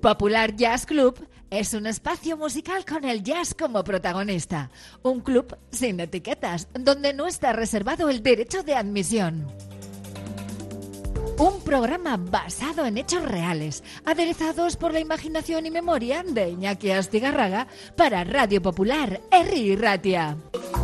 Popular Jazz Club es un espacio musical con el jazz como protagonista. Un club sin etiquetas, donde no está reservado el derecho de admisión. Un programa basado en hechos reales, aderezados por la imaginación y memoria de Iñaki Astigarraga para Radio Popular, Herri Ratia.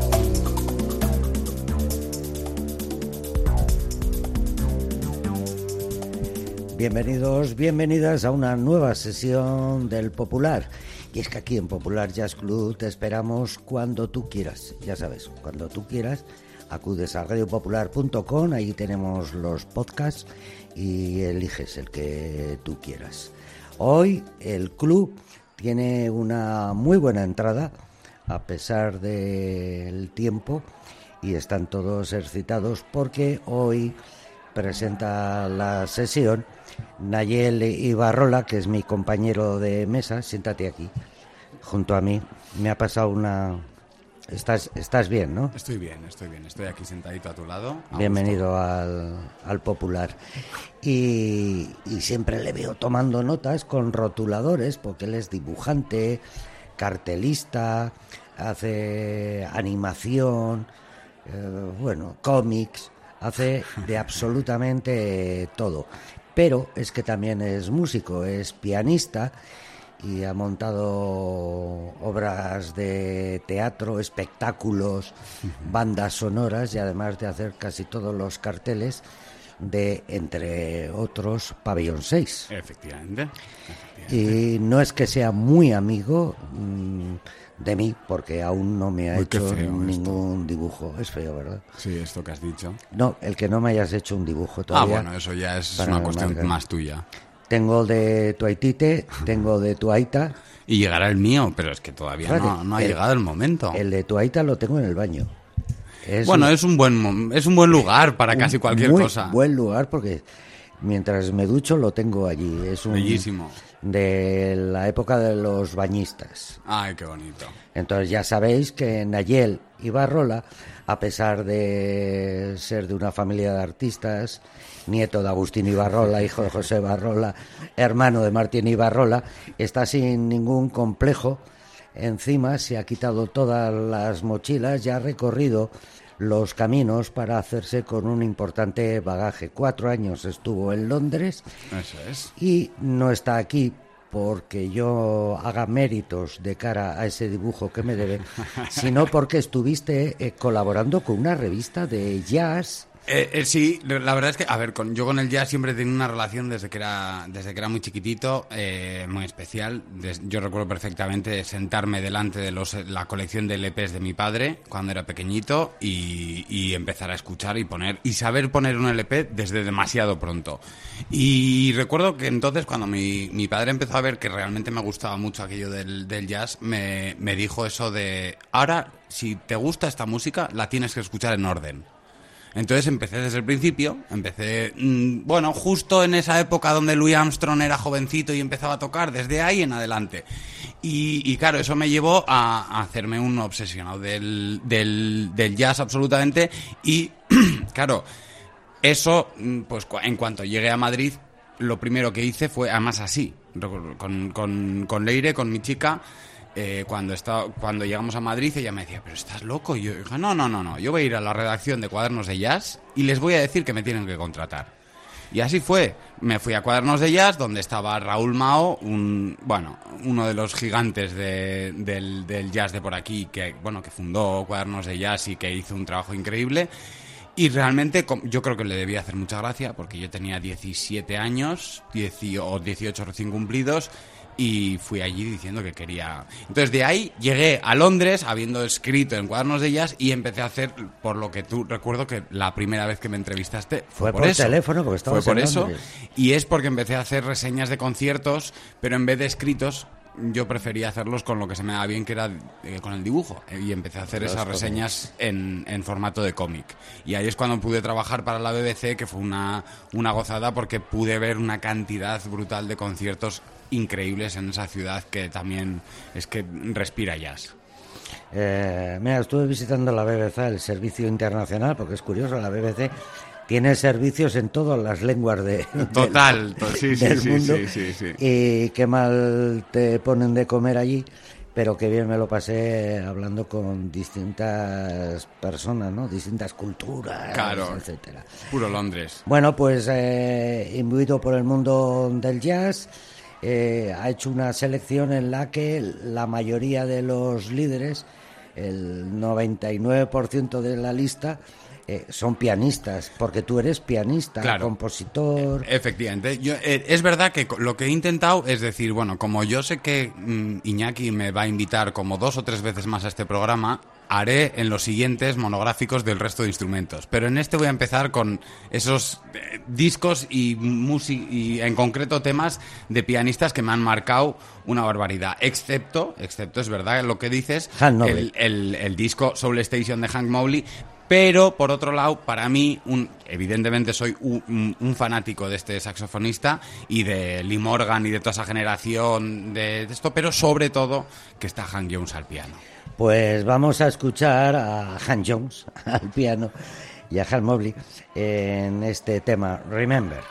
Bienvenidos, bienvenidas a una nueva sesión del Popular. Y es que aquí en Popular Jazz Club te esperamos cuando tú quieras. Ya sabes, cuando tú quieras, acudes a radiopopular.com, ahí tenemos los podcasts y eliges el que tú quieras. Hoy el club tiene una muy buena entrada, a pesar del tiempo, y están todos excitados porque hoy presenta la sesión Nayel Ibarrola, que es mi compañero de mesa. Siéntate aquí, junto a mí. Me ha pasado una... ¿Estás bien, no? Estoy bien. Estoy aquí sentadito a tu lado. Bienvenido al Popular. Y siempre le veo tomando notas con rotuladores, porque él es dibujante, cartelista, hace animación, cómics, hace de absolutamente todo. Pero es que también es músico, es pianista y ha montado obras de teatro, espectáculos, bandas sonoras, y además de hacer casi todos los carteles de, entre otros, Pabellón 6. Efectivamente. Y no es que sea muy amigo de mí, porque aún no me ha hecho ningún dibujo. Es feo, ¿verdad? Sí, esto que has dicho. No, el que no me hayas hecho un dibujo todavía. Bueno, eso ya es una cuestión más tuya. Tengo de tu Aitite, tengo de tu Aita. Y llegará el mío, pero es que todavía no ha llegado el momento. El de tu Aita lo tengo en el baño. Es un buen lugar para casi cualquier cosa. Muy buen lugar, porque mientras me ducho lo tengo allí. Es bellísimo. De la época de los bañistas. Ay, qué bonito. Entonces ya sabéis que Nayel Ibarrola, a pesar de ser de una familia de artistas, nieto de Agustín Ibarrola, hijo de José Ibarrola, hermano de Martín Ibarrola, está sin ningún complejo. Encima se ha quitado todas las mochilas y ha recorrido los caminos para hacerse con un importante bagaje. 4 años estuvo en Londres. Eso es. Y no está aquí porque yo haga méritos de cara a ese dibujo que me deben, sino porque estuviste colaborando con una revista de jazz. Sí, la verdad es que, yo con el jazz siempre he tenido una relación desde que era muy chiquitito, muy especial. Yo recuerdo perfectamente sentarme delante de la colección de LPs de mi padre cuando era pequeñito y empezar a escuchar y saber poner un LP desde demasiado pronto. Y recuerdo que entonces, cuando mi padre empezó a ver que realmente me gustaba mucho aquello del jazz, me dijo eso de: ahora, si te gusta esta música, la tienes que escuchar en orden. Entonces empecé desde el principio, justo en esa época donde Louis Armstrong era jovencito y empezaba a tocar, desde ahí en adelante. Y claro, eso me llevó a hacerme un obsesionado del jazz absolutamente. Y claro, eso, pues en cuanto llegué a Madrid, lo primero que hice fue, además así, con Leire, con mi chica. Cuando llegamos a Madrid, ella me decía: ¿pero estás loco? Y yo dije: no, yo voy a ir a la redacción de Cuadernos de Jazz y les voy a decir que me tienen que contratar. Y así fue. Me fui a Cuadernos de Jazz, donde estaba Raúl Mao, uno de los gigantes del jazz de por aquí, que fundó Cuadernos de Jazz y que hizo un trabajo increíble. Y realmente yo creo que le debía hacer mucha gracia, porque yo tenía 17 años, o 18 recién cumplidos, y fui allí diciendo que quería. Entonces de ahí llegué a Londres, habiendo escrito en Cuadernos de Jazz, y empecé a hacer, por lo que tú recuerdo que la primera vez que me entrevistaste fue por eso. Teléfono, porque estabas fue por en eso. Londres. Y es porque empecé a hacer reseñas de conciertos, pero en vez de escritos, yo prefería hacerlos con lo que se me daba bien, que era con el dibujo. Y empecé a hacer esas reseñas en formato de cómic. Y ahí es cuando pude trabajar para la BBC, que fue una gozada, porque pude ver una cantidad brutal de conciertos increíbles en esa ciudad, que también es que respira jazz. Estuve visitando la BBC, el servicio internacional, porque es curioso, la BBC tiene servicios en todas las lenguas Total, del mundo. Sí. Y qué mal te ponen de comer allí, pero qué bien me lo pasé hablando con distintas personas, ¿no? Distintas culturas, claro, etcétera. Puro Londres. Bueno, pues imbuido por el mundo del jazz, ha hecho una selección en la que la mayoría de los líderes, el 99% de la lista, son pianistas, porque tú eres pianista, claro, compositor. Efectivamente. Es verdad que lo que he intentado es decir, bueno, como yo sé que Iñaki me va a invitar como 2 o 3 veces más a este programa, haré en los siguientes monográficos del resto de instrumentos. Pero en este voy a empezar con esos discos y en concreto temas de pianistas que me han marcado una barbaridad. Excepto es verdad lo que dices, el disco Soul Station de Hank Mobley. Pero, por otro lado, para mí, evidentemente soy un fanático de este saxofonista y de Lee Morgan y de toda esa generación de esto, pero sobre todo que está Hank Jones al piano. Pues vamos a escuchar a Hank Jones al piano y a Hank Mobley en este tema, Remember.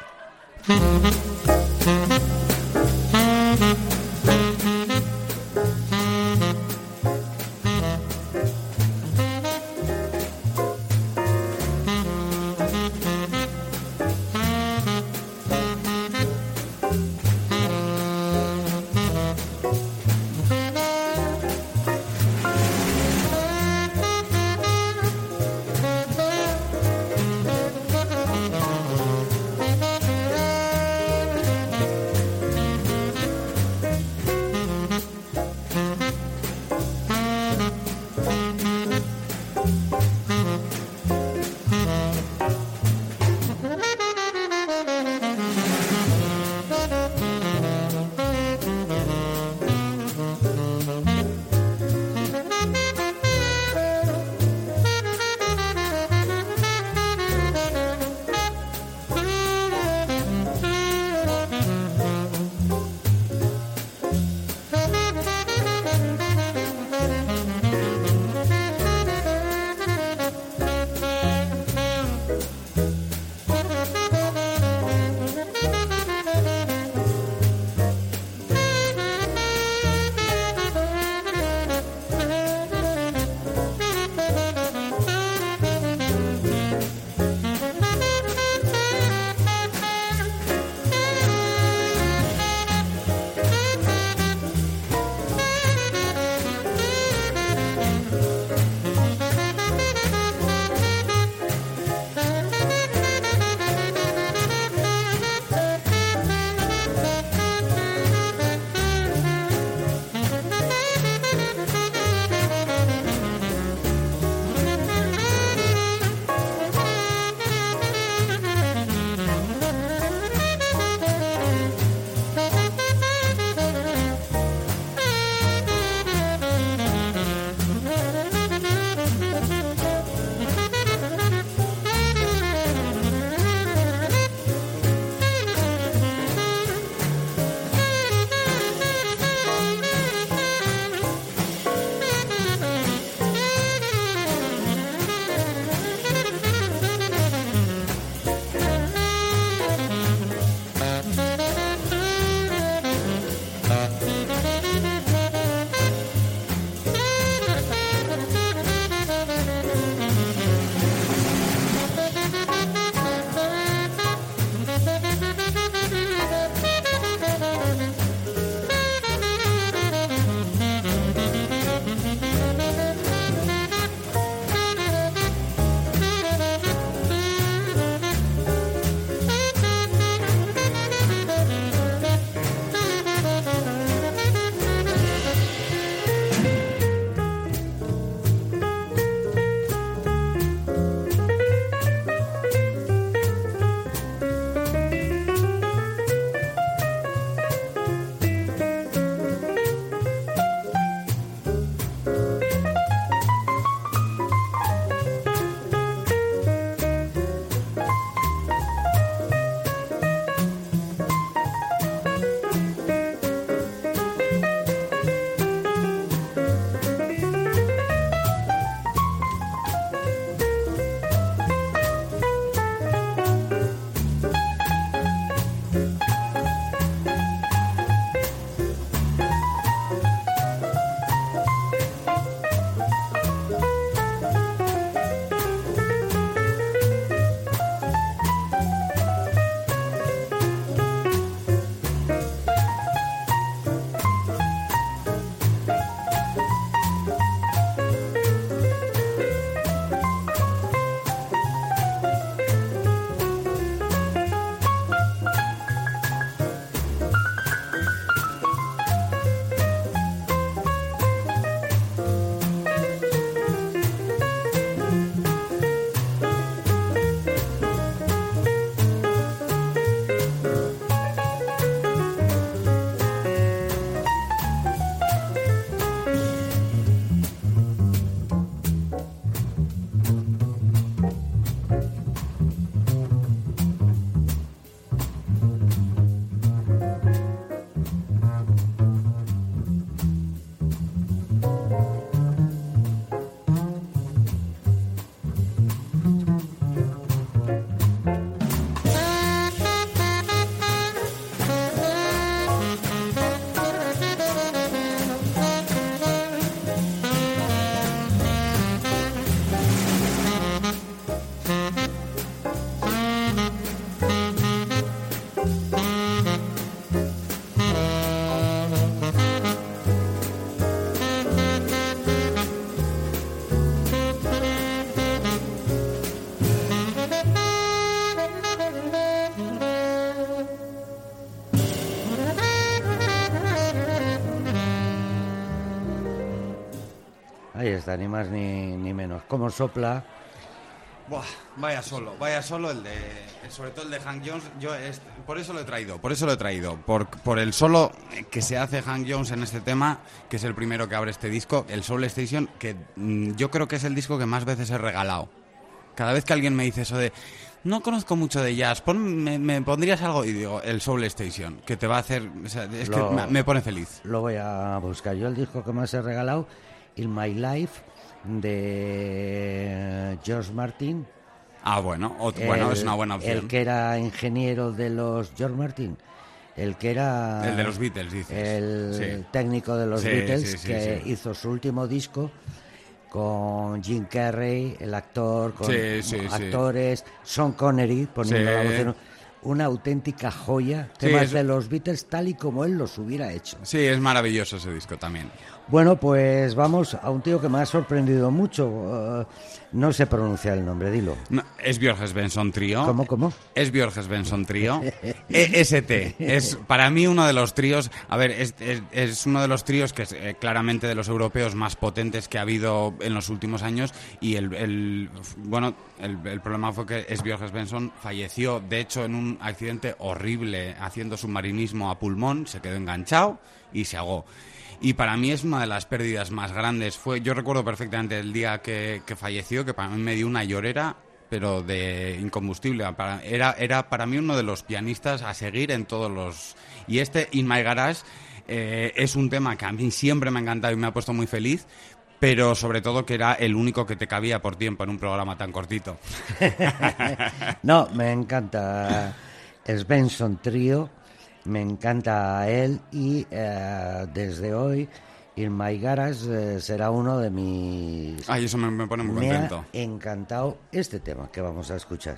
está, ni más ni menos. Como sopla. Buah, vaya solo sobre todo el de Hank Jones. Por eso lo he traído, por el solo que se hace Hank Jones en este tema, que es el primero que abre este disco, el Soul Station, que yo creo que es el disco que más veces he regalado. Cada vez que alguien me dice eso de no conozco mucho de jazz, me pondrías algo, y digo el Soul Station, que te va a hacer, o sea, que me pone feliz. Lo voy a buscar. Yo el disco que más he regalado, In My Life, de George Martin. Bueno, es una buena opción. El que era ingeniero de los George Martin, el que era... El de los Beatles, dices. El técnico de los Beatles, hizo su último disco con Jim Carrey, el actor, con actores, Sean Connery, poniendo la voz en una auténtica joya, temas de los Beatles tal y como él los hubiera hecho. Sí, es maravilloso ese disco también. Bueno, pues vamos a un tío que me ha sorprendido mucho. No sé pronunciar el nombre, dilo. No, es Björk Benson Trio. ¿Cómo? Es Björk Benson Trio. EST. Es para mí uno de los tríos. A ver, es uno de los tríos que es claramente de los europeos más potentes que ha habido en los últimos años. Y el problema fue que Björk Benson falleció, de hecho, en un accidente horrible haciendo submarinismo a pulmón. Se quedó enganchado y se ahogó. Y para mí es una de las pérdidas más grandes. Yo recuerdo perfectamente el día que falleció, que para mí me dio una llorera, pero de incombustible. Era para mí uno de los pianistas a seguir en todos los... Y In My Garage es un tema que a mí siempre me ha encantado y me ha puesto muy feliz, pero sobre todo que era el único que te cabía por tiempo en un programa tan cortito. No, me encanta Benson Trio. Me encanta él y desde hoy In My Garage será uno de mis... Ay, eso me pone muy contento. Me ha encantado este tema que vamos a escuchar.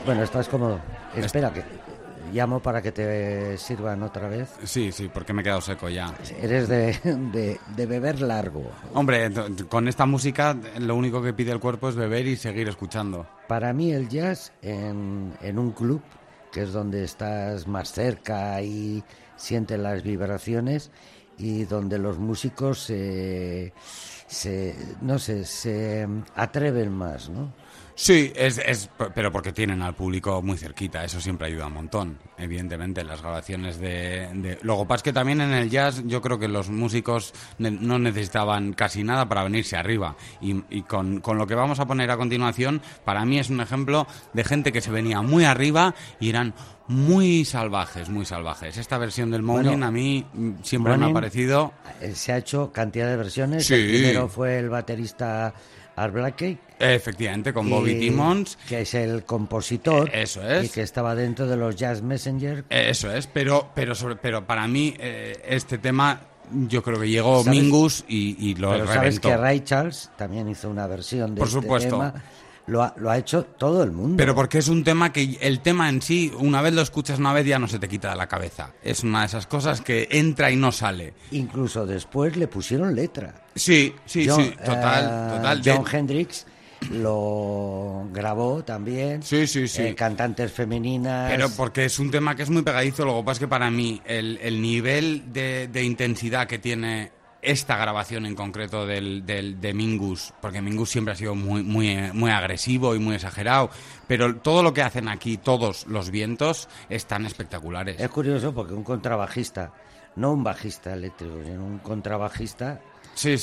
Bueno, estás cómodo. Espera, que llamo para que te sirvan otra vez. Sí, porque me he quedado seco ya. Eres de beber largo. Hombre, con esta música lo único que pide el cuerpo es beber y seguir escuchando. Para mí el jazz en un club, que es donde estás más cerca y sientes las vibraciones, y donde los músicos se atreven más, ¿no? Sí, pero porque tienen al público muy cerquita, eso siempre ayuda un montón, evidentemente, las grabaciones Luego pasa que también en el jazz yo creo que los músicos no necesitaban casi nada para venirse arriba, y con lo que vamos a poner a continuación, para mí es un ejemplo de gente que se venía muy arriba y eran muy salvajes, muy salvajes. Esta versión del Morning a mí siempre me ha parecido... Se ha hecho cantidad de versiones, sí. El primero fue el baterista Art Blakey. Efectivamente, con Bobby Timmons. Que es el compositor. Eso es. Y que estaba dentro de los Jazz Messenger. Eso es, pero para mí este tema yo creo que llegó Mingus y lo pero reventó. Sabes que Ray Charles también hizo una versión de Por este supuesto. tema. Lo ha hecho todo el mundo. Pero porque es un tema que el tema en sí, una vez lo escuchas una vez ya no se te quita de la cabeza. Es una de esas cosas que entra y no sale. Incluso después le pusieron letra. Sí, total. John Hendricks lo grabó también. Sí. Cantantes femeninas. Pero porque es un tema que es muy pegadizo. Lo que pasa es que para mí el nivel de intensidad que tiene esta grabación en concreto de Mingus, porque Mingus siempre ha sido muy agresivo y muy exagerado, pero todo lo que hacen aquí, todos los vientos, están espectaculares. Es curioso porque un contrabajista, no un bajista eléctrico, sino un contrabajista... Sí.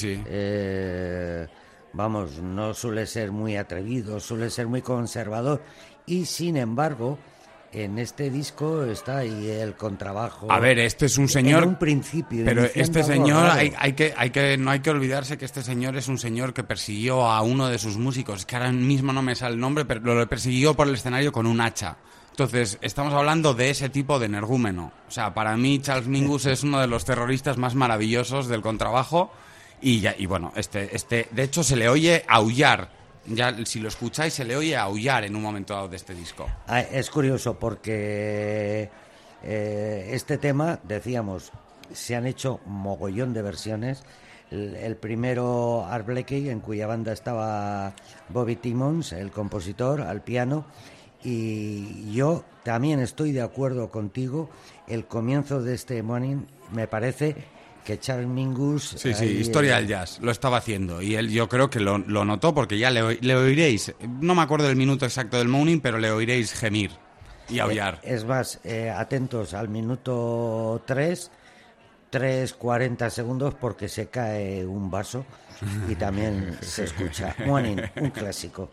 Vamos, no suele ser muy atrevido, suele ser muy conservador, y sin embargo... En este disco está ahí el contrabajo. A ver, este es un señor. En un principio. Pero este señor, no hay que olvidarse que este señor es un señor que persiguió a uno de sus músicos. Que ahora mismo no me sale el nombre, pero lo persiguió por el escenario con un hacha. Entonces, estamos hablando de ese tipo de energúmeno. O sea, para mí, Charles Mingus es uno de los terroristas más maravillosos del contrabajo. Y bueno, de hecho, se le oye aullar. Ya, si lo escucháis, se le oye aullar en un momento dado de este disco. Es curioso porque este tema, decíamos, se han hecho mogollón de versiones. El primero, Art Blakey, en cuya banda estaba Bobby Timmons, el compositor, al piano. Y yo también estoy de acuerdo contigo. El comienzo de este Morning me parece... que Charles Mingus... Sí, historia del jazz, lo estaba haciendo. Y él yo creo que lo notó porque ya le oiréis, no me acuerdo del minuto exacto del Morning, pero le oiréis gemir y aullar. Es más, atentos al minuto 3:40 segundos, porque se cae un vaso y también se escucha. Morning, un clásico.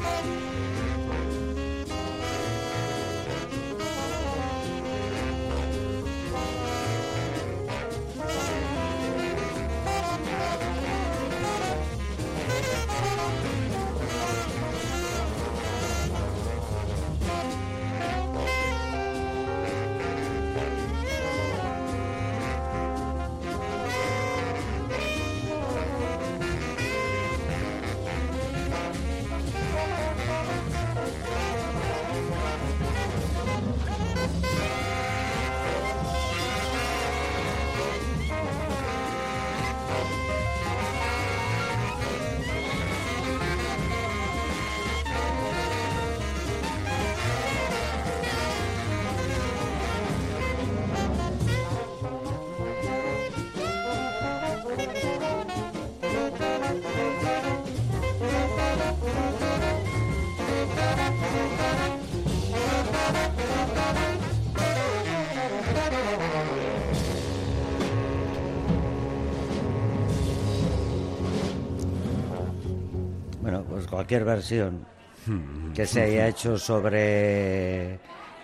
Bueno, pues cualquier versión que se haya hecho sobre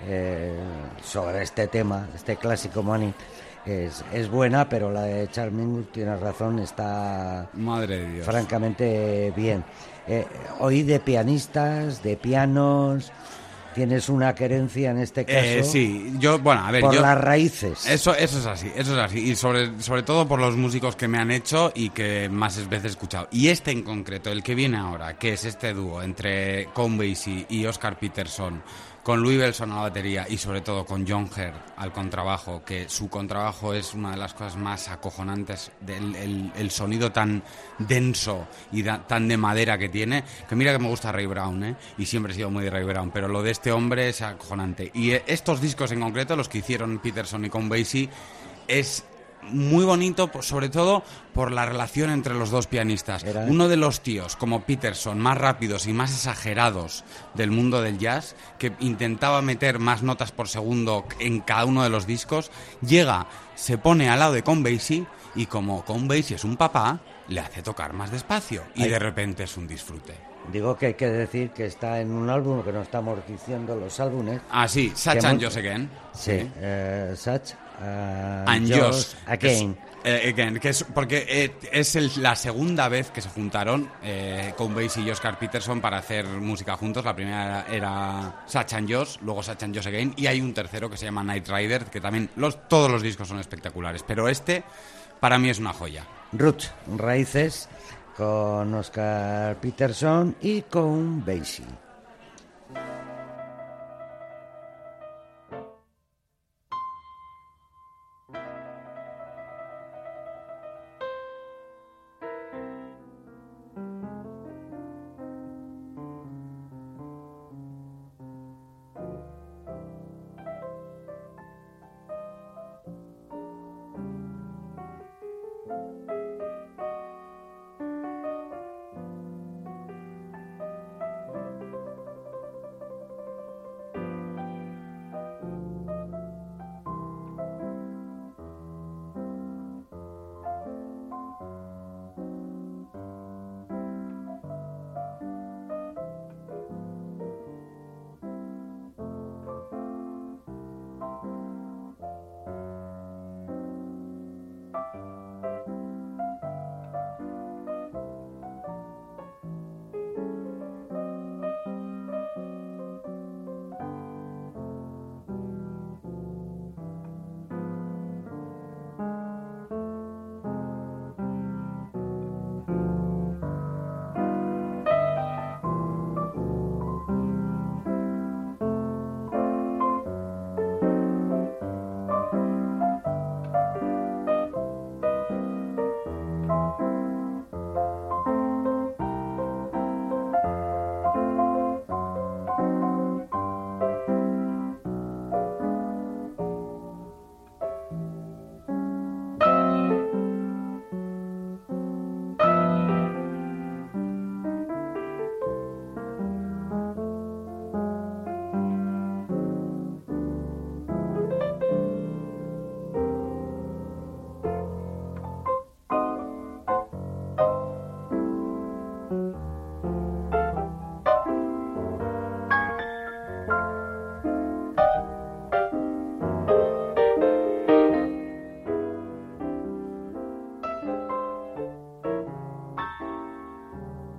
este tema, este clásico Money, es buena, pero la de Charles Mingus, tienes razón, está Madre de Dios. francamente bien. Oí de pianistas, de pianos, tienes una querencia en este caso. Sí, yo, bueno, a ver, por las raíces. Eso es así, y sobre todo por los músicos que me han hecho y que más veces he escuchado. Y este en concreto, el que viene ahora, que es este dúo entre Count Basie y Oscar Peterson, con Louis Bellson a la batería y sobre todo con John Hurt al contrabajo, que su contrabajo es una de las cosas más acojonantes, el sonido tan denso y tan de madera que tiene, que mira que me gusta Ray Brown, y siempre he sido muy de Ray Brown, pero lo de este hombre es acojonante. Y estos discos en concreto, los que hicieron Peterson y Count Basie, es muy bonito, sobre todo por la relación entre los dos pianistas. Uno de los tíos, como Peterson, más rápidos y más exagerados del mundo del jazz, que intentaba meter más notas por segundo en cada uno de los discos, llega, se pone al lado de Count Basie y como Count Basie es un papá, le hace tocar más despacio y de repente es un disfrute. Digo que hay que decir que está en un álbum, que no estamos diciendo los álbumes. Ah, sí, Such and Josh Again. Sí, Such and Josh Again. Again, que es porque es la segunda vez que se juntaron Count Basie y Oscar Peterson para hacer música juntos. La primera era Such and Josh, luego Such and Josh Again, y hay un tercero que se llama Night Rider, que también todos los discos son espectaculares, pero este para mí es una joya. Roots, Raíces, con Oscar Peterson y con Basie.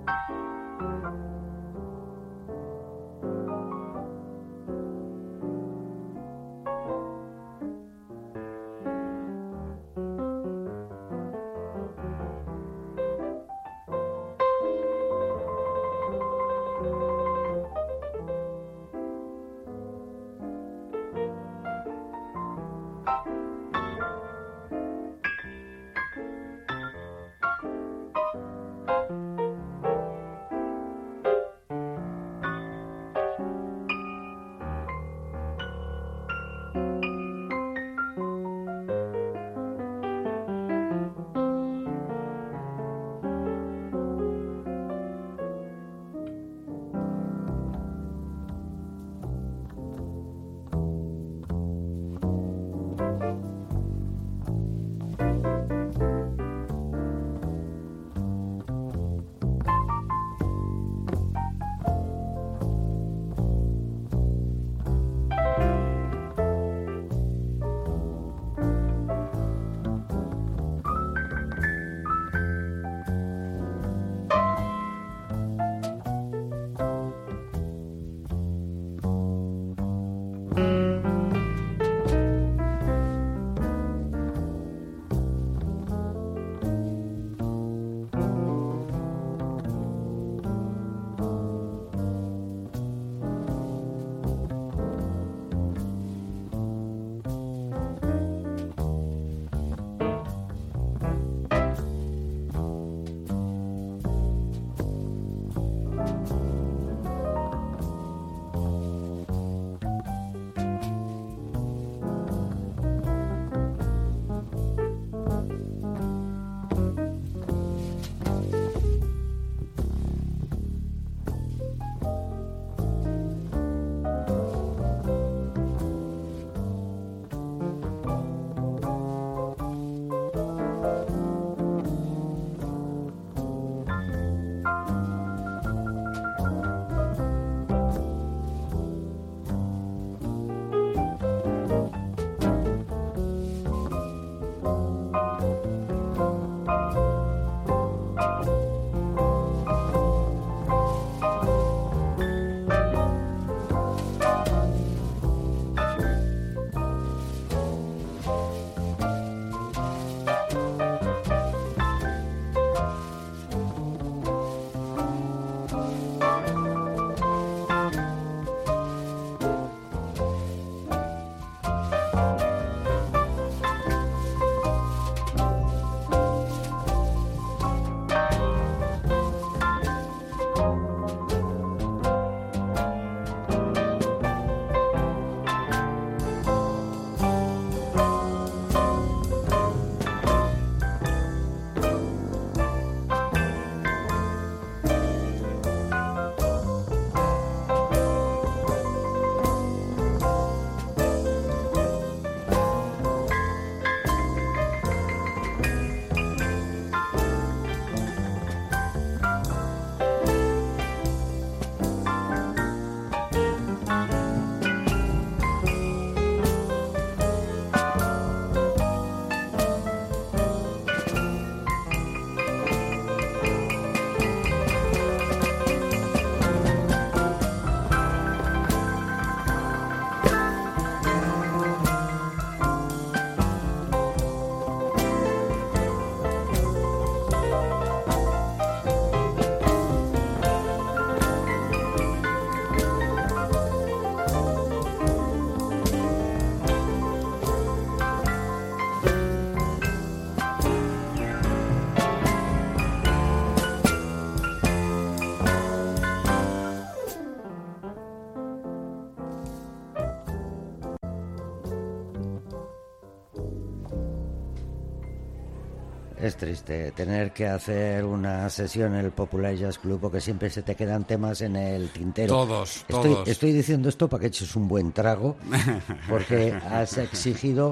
Es triste tener que hacer una sesión en el Popular Jazz Club porque siempre se te quedan temas en el tintero. Todos. Estoy diciendo esto para que eches un buen trago, porque has exigido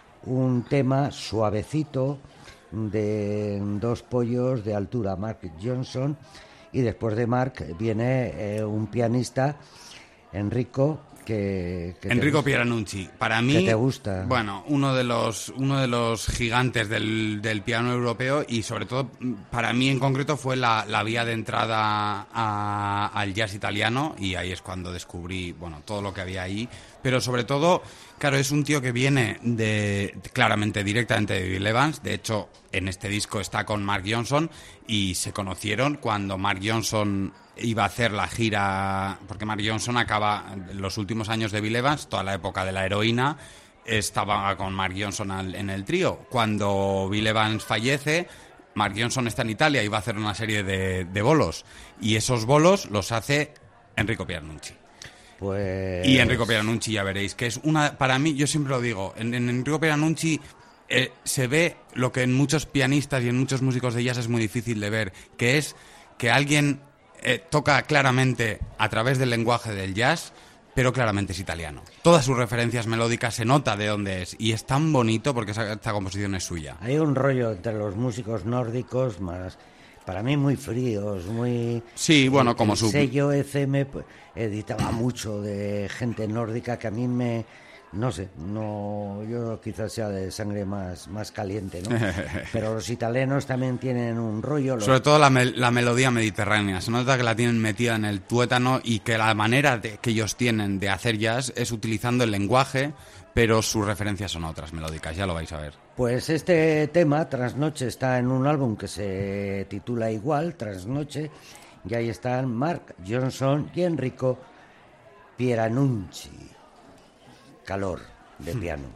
un tema suavecito de Dos pollos de altura, Mark Johnson, y después de Mark viene un pianista Enrico, Enrico Pieranunci, para mí, ¿qué te gusta? Bueno, uno de los gigantes del piano europeo, y sobre todo para mí en concreto fue la vía de entrada al jazz italiano, y ahí es cuando descubrí, bueno, todo lo que había ahí, pero sobre todo, claro, es un tío que viene claramente directamente de Bill Evans. De hecho, en este disco está con Mark Johnson y se conocieron cuando Mark Johnson iba a hacer la gira, porque Mark Johnson acaba los últimos años de Bill Evans, toda la época de la heroína, estaba con Mark Johnson en el trío. Cuando Bill Evans fallece, Mark Johnson está en Italia y va a hacer una serie de bolos, y esos bolos los hace Enrico Pieranunci. Pues... Y Enrico Pieranunci, ya veréis, que es para mí, yo siempre lo digo, en Enrico Pieranunci se ve lo que en muchos pianistas y en muchos músicos de jazz es muy difícil de ver, que es que alguien toca claramente a través del lenguaje del jazz, pero claramente es italiano. Todas sus referencias melódicas se nota de dónde es, y es tan bonito porque esta composición es suya. Hay un rollo entre los músicos nórdicos más, para mí, muy fríos, muy... Sí, bueno, como el su sello ECM pues, editaba mucho de gente nórdica que a mí me... No sé, yo quizás sea de sangre más caliente, ¿no? Pero los italianos también tienen un rollo. Sobre todo la melodía mediterránea. Se nota que la tienen metida en el tuétano, y que la manera que ellos tienen de hacer jazz es utilizando el lenguaje, pero sus referencias son otras melódicas, ya lo vais a ver. Pues este tema, Trasnoche, está en un álbum que se titula igual, Trasnoche, y ahí están Mark Johnson y Enrico Pieranunci. Calor de piano.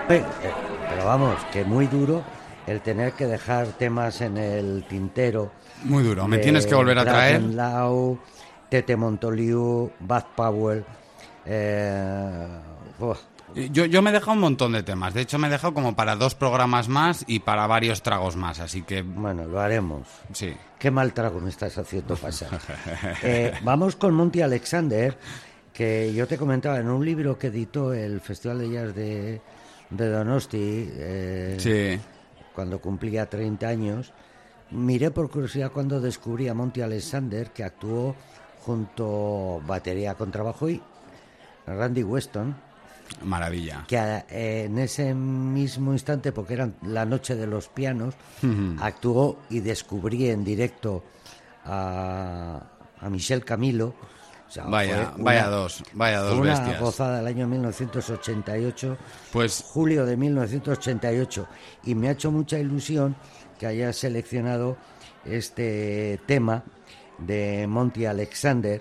Pero vamos, que muy duro el tener que dejar temas en el tintero. Muy duro, me tienes que volver a traer. Lau, Tete Montoliu, Bud Powell. Yo me he dejado un montón de temas. De hecho, me he dejado como para 2 programas más y para varios tragos más. Así que... Bueno, lo haremos. Sí. Qué mal trago me estás haciendo pasar. Vamos con Monty Alexander, que yo te comentaba en un libro que editó el Festival de Jazz de Donosti, Sí. cuando cumplía 30 años. Miré por curiosidad cuando descubrí a Monty Alexander, que actuó junto batería, contrabajo y Randy Weston. Maravilla. Que en ese mismo instante, porque era la noche de los pianos, actuó y descubrí en directo a Michel Camilo. O sea, Vaya dos una bestias. gozada del año 1988, Pues julio de 1988, y me ha hecho mucha ilusión que haya seleccionado este tema de Monty Alexander.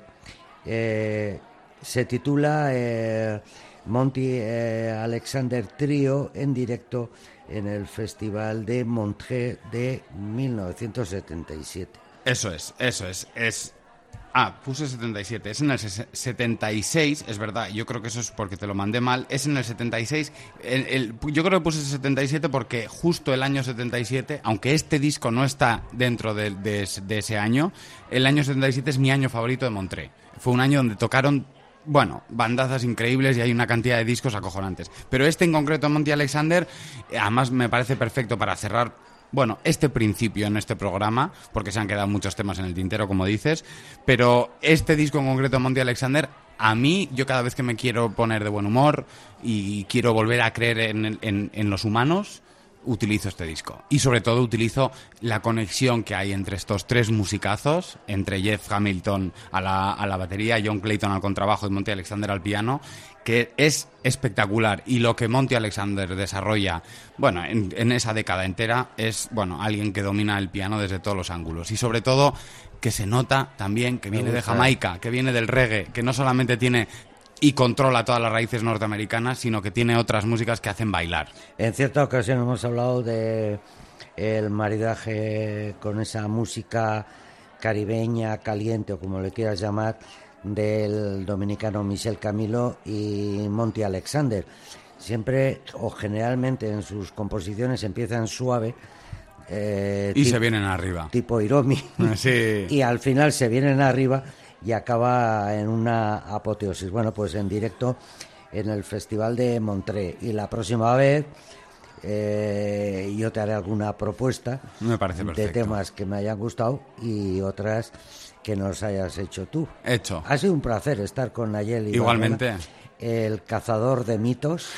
Se titula Monty Alexander Trio en directo en el Festival de Montreux de 1977. Eso es. Puse 77. Es en el 76, es verdad. Yo creo que eso es porque te lo mandé mal. Es en el 76. Yo creo que puse 77 porque justo el año 77, aunque este disco no está dentro de ese año, el año 77 es mi año favorito de Montreux. Fue un año donde tocaron, bueno, bandazas increíbles y hay una cantidad de discos acojonantes. Pero este en concreto, Monty Alexander, además me parece perfecto para cerrar, bueno, este principio en este programa, porque se han quedado muchos temas en el tintero, como dices, pero este disco en concreto, Monty Alexander, a mí, yo cada vez que me quiero poner de buen humor y quiero volver a creer en los humanos, utilizo este disco. Y sobre todo utilizo la conexión que hay entre estos 3 musicazos, entre Jeff Hamilton a la batería, John Clayton al contrabajo y Monty Alexander al piano, que es espectacular. Y lo que Monty Alexander desarrolla, bueno, en esa década entera, es, bueno, alguien que domina el piano desde todos los ángulos. Y sobre todo que se nota también que viene de Jamaica, que viene del reggae, que no solamente tiene y controla todas las raíces norteamericanas, sino que tiene otras músicas que hacen bailar. En cierta ocasión hemos hablado de el maridaje con esa música caribeña, caliente o como le quieras llamar, del dominicano Michel Camilo y Monty Alexander. Siempre o generalmente en sus composiciones empiezan suave y se vienen arriba. Tipo Iromi. Sí. Y al final se vienen arriba y acaba en una apoteosis. Bueno, pues en directo en el Festival de Montreux. Y la próxima vez yo te haré alguna propuesta. Me parece perfecto. De temas que me hayan gustado y otras que nos hayas hecho tú. Hecho. Ha sido un placer estar con Nayeli. Igualmente. El cazador de mitos.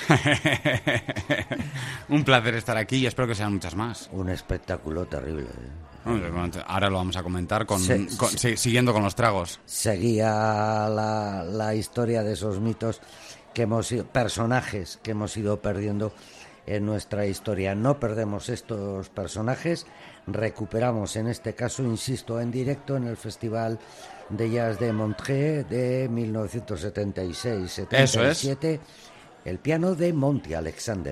Un placer estar aquí y espero que sean muchas más. Un espectáculo terrible. Ahora lo vamos a comentar siguiendo con los tragos. Seguía la historia de esos mitos personajes que hemos ido perdiendo en nuestra historia. No perdemos estos personajes, recuperamos en este caso, insisto, en directo en el Festival de Jazz de Montreux de 1976-77. Eso es. El piano de Monty Alexander.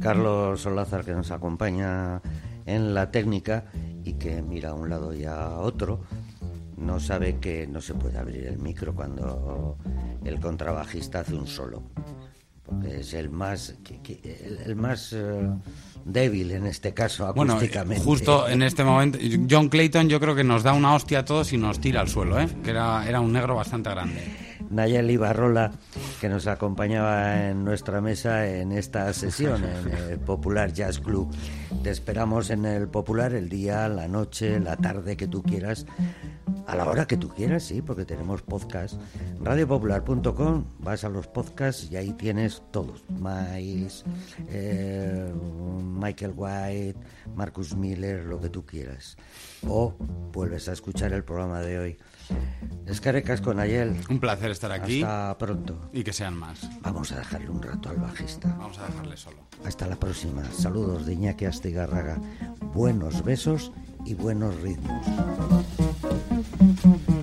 Carlos Solázar, que nos acompaña en la técnica y que mira a un lado y a otro. No sabe que no se puede abrir el micro cuando el contrabajista hace un solo, porque es el más débil en este caso acústicamente. Bueno, justo en este momento John Clayton yo creo que nos da una hostia a todos y nos tira al suelo, que era un negro bastante grande. Nayeli Barrola, que nos acompañaba en nuestra mesa en esta sesión en el Popular Jazz Club. Te esperamos en el Popular el día, la noche, la tarde que tú quieras, a la hora que tú quieras, sí, porque tenemos podcast. Radiopopular.com, vas a los podcasts y ahí tienes todos. Miles, Michael White, Marcus Miller, lo que tú quieras. O vuelves a escuchar el programa de hoy. Escarecas con Nayel. Un placer estar aquí. Hasta pronto. Y que sean más. Vamos a dejarle un rato al bajista. Vamos a dejarle solo. Hasta la próxima. Saludos de Iñaki Astigarraga. Buenos besos y buenos ritmos.